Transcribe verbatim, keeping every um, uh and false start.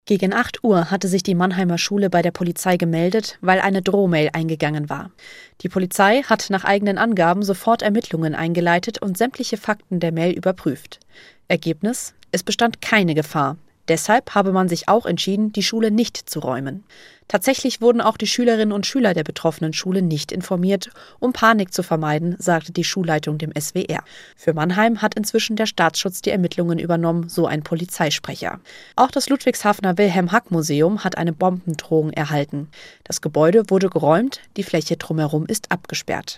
Gegen acht Uhr hatte sich die Mannheimer Schule bei der Polizei gemeldet, weil eine Drohmail eingegangen war. Die Polizei hat nach eigenen Angaben sofort Ermittlungen eingeleitet und sämtliche Fakten der Mail überprüft. Ergebnis: Es bestand keine Gefahr. Deshalb habe man sich auch entschieden, die Schule nicht zu räumen. Tatsächlich wurden auch die Schülerinnen und Schüler der betroffenen Schule nicht informiert, um Panik zu vermeiden, sagte die Schulleitung dem S W R. Für Mannheim hat inzwischen der Staatsschutz die Ermittlungen übernommen, so ein Polizeisprecher. Auch das Ludwigshafener Wilhelm-Hack-Museum hat eine Bombendrohung erhalten. Das Gebäude wurde geräumt, die Fläche drumherum ist abgesperrt.